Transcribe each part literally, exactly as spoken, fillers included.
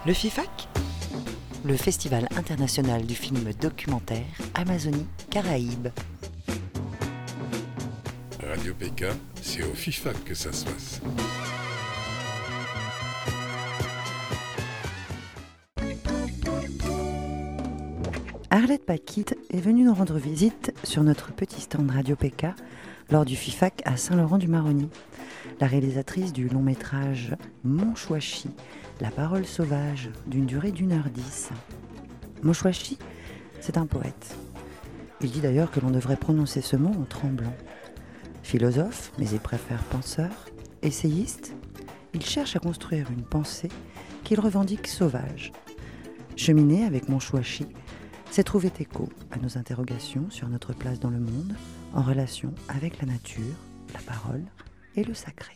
Le FIFAC, le Festival international du film documentaire Amazonie-Caraïbes. Radio P K, c'est au FIFAC que ça se passe. Arlette Paquite est venue nous rendre visite sur notre petit stand Radio P K lors du FIFAC à Saint-Laurent-du-Maroni. La réalisatrice du long métrage Monchouachi, la parole sauvage, d'une durée d'une heure dix. Monchouachi, c'est un poète. Il dit d'ailleurs que l'on devrait prononcer ce mot en tremblant. Philosophe, mais il préfère penseur, essayiste, il cherche à construire une pensée qu'il revendique sauvage. Cheminer avec Monchouachi, c'est trouver écho à nos interrogations sur notre place dans le monde, en relation avec la nature, la parole et le sacré.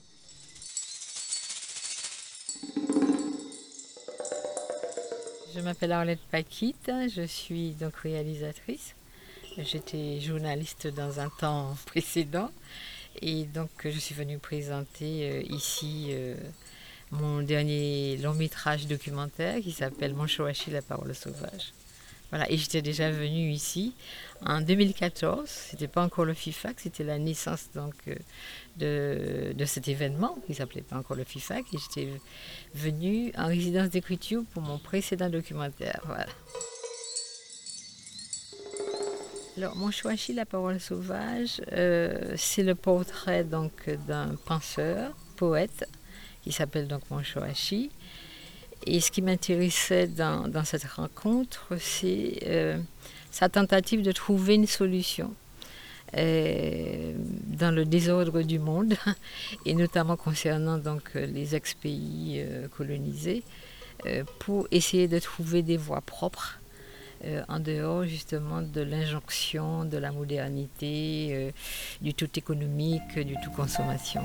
Je m'appelle Arlette Paquite, je suis donc réalisatrice. J'étais journaliste dans un temps précédent et donc je suis venue présenter euh, ici euh, mon dernier long métrage documentaire qui s'appelle Monchouachi, la parole sauvage. Voilà, et j'étais déjà venue ici en deux mille quatorze, c'était pas encore le FIFAC, c'était la naissance donc de, de cet événement qui s'appelait pas encore le FIFAC, et j'étais venue en résidence d'écriture pour mon précédent documentaire. Voilà. Alors, Monchouachi, la parole sauvage, euh, c'est le portrait donc d'un penseur, poète, qui s'appelle donc Monchouachi. Et ce qui m'intéressait dans, dans cette rencontre, c'est euh, sa tentative de trouver une solution euh, dans le désordre du monde, et notamment concernant donc, les ex-pays euh, colonisés, euh, pour essayer de trouver des voies propres euh, en dehors justement de l'injonction de la modernité, euh, du tout économique, du tout consommation.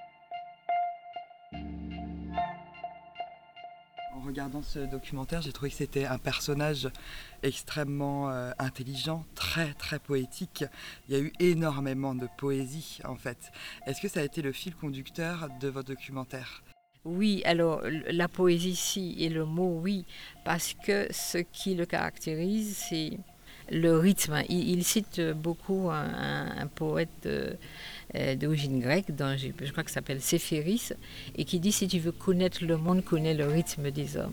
En regardant ce documentaire, j'ai trouvé que c'était un personnage extrêmement euh, intelligent, très très poétique. Il y a eu énormément de poésie en fait. Est-ce que ça a été le fil conducteur de votre documentaire ? Oui, alors la poésie, si, et le mot, oui, parce que ce qui le caractérise, c'est le rythme. Il, il cite beaucoup un, un, un poète euh, d'origine grecque, dont je, je crois qu'il s'appelle Séphéris, et qui dit « Si tu veux connaître le monde, connais le rythme des hommes ».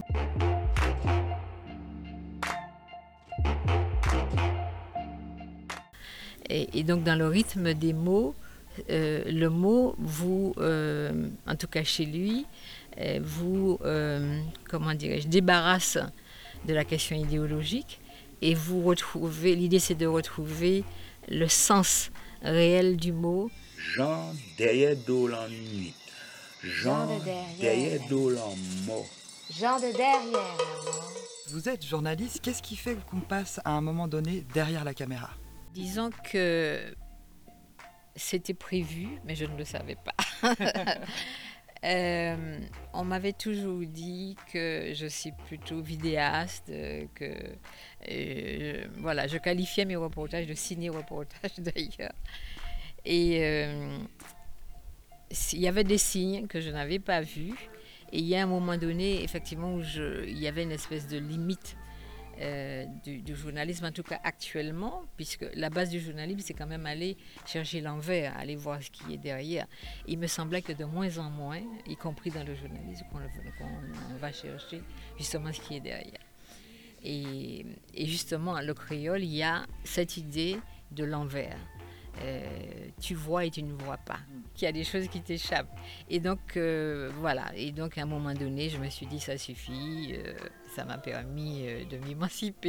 Et, et donc dans le rythme des mots, euh, le mot vous, euh, en tout cas chez lui, euh, vous, euh, comment dirais-je, débarrasse de la question idéologique, et vous retrouvez, l'idée c'est de retrouver le sens réel du mot. Jean derrière d'eau en nuit, Jean derrière d'eau en mort. Jean de derrière la mort. Vous êtes journaliste, qu'est-ce qui fait qu'on passe à un moment donné derrière la caméra ? Disons que c'était prévu, mais je ne le savais pas. euh, on m'avait toujours dit que je suis plutôt vidéaste, que euh, voilà, je qualifiais mes reportages de ciné-reportages d'ailleurs. Et euh, il y avait des signes que je n'avais pas vus. Et il y a un moment donné, effectivement, où je, il y avait une espèce de limite euh, du, du journalisme, en tout cas actuellement, puisque la base du journalisme, c'est quand même aller chercher l'envers, aller voir ce qui est derrière. Et il me semblait que de moins en moins, y compris dans le journalisme, qu'on, qu'on va chercher justement ce qui est derrière. Et, et justement, le créole, il y a cette idée de l'envers. Euh, tu vois et tu ne vois pas, qu'il y a des choses qui t'échappent. Et donc, euh, voilà. Et donc, à un moment donné, je me suis dit, ça suffit. Euh, ça m'a permis euh, de m'émanciper.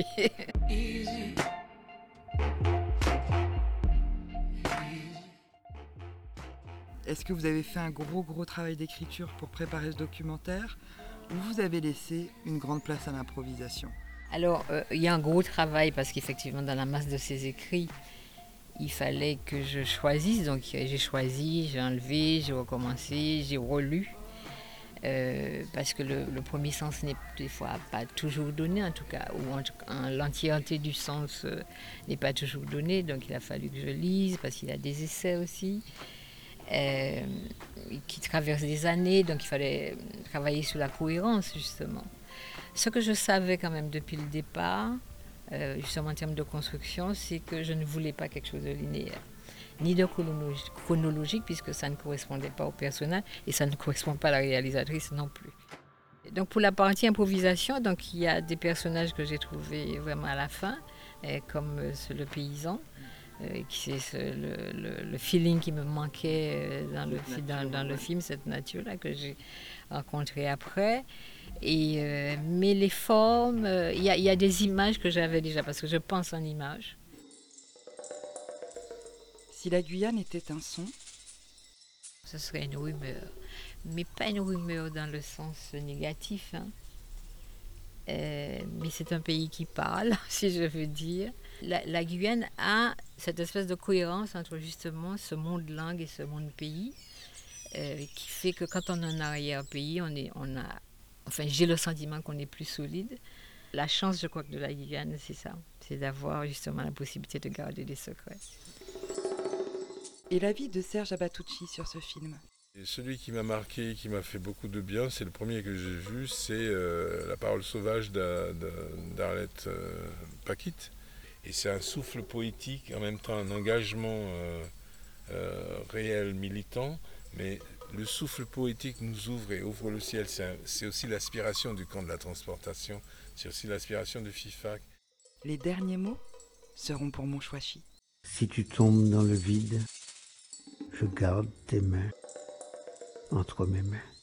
Est-ce que vous avez fait un gros, gros travail d'écriture pour préparer ce documentaire, ou vous avez laissé une grande place à l'improvisation ? Alors, euh, il y a un gros travail, parce qu'effectivement, dans la masse de ces écrits, il fallait que je choisisse, donc j'ai choisi, j'ai enlevé, j'ai recommencé, j'ai relu, euh, parce que le, le premier sens n'est des fois pas toujours donné, en tout cas, ou en, en l'entièreté du sens euh, n'est pas toujours donné, donc il a fallu que je lise, parce qu'il y a des essais aussi, euh, qui traversent des années, donc il fallait travailler sur la cohérence, justement. Ce que je savais quand même depuis le départ, euh, justement en termes de construction, c'est que je ne voulais pas quelque chose de linéaire, ni de chronologique, chronologique puisque ça ne correspondait pas au personnage et ça ne correspond pas à la réalisatrice non plus. Donc pour la partie improvisation, donc il y a des personnages que j'ai trouvés vraiment à la fin, euh, comme euh, le paysan, euh, qui c'est le, le, le feeling qui me manquait dans le, dans, dans le film, cette nature-là que j'ai rencontrée après. Et, euh, mais les formes, il euh, y, y a des images que j'avais déjà, parce que je pense en images. Si la Guyane était un son, ce serait une rumeur, mais pas une rumeur dans le sens négatif, hein. Euh, mais c'est un pays qui parle, si je veux dire. La, la Guyane a cette espèce de cohérence entre justement ce monde langue et ce monde pays, euh, qui fait que quand on est en arrière-pays, on, est, on a, enfin j'ai le sentiment qu'on est plus solide. La chance, je crois, que de la Guyane, c'est ça, c'est d'avoir justement la possibilité de garder des secrets. Et l'avis de Serge Abatucci sur ce film? Et celui qui m'a marqué, qui m'a fait beaucoup de bien, c'est le premier que j'ai vu, c'est euh, La parole sauvage d'Arlette euh, Paquite. Et c'est un souffle poétique, en même temps un engagement euh, euh, réel, militant, mais le souffle poétique nous ouvre et ouvre le ciel. C'est aussi l'aspiration du camp de la transportation, c'est aussi l'aspiration de FIFAC. Les derniers mots seront pour Mouchouachi. Si tu tombes dans le vide, je garde tes mains entre mes mains.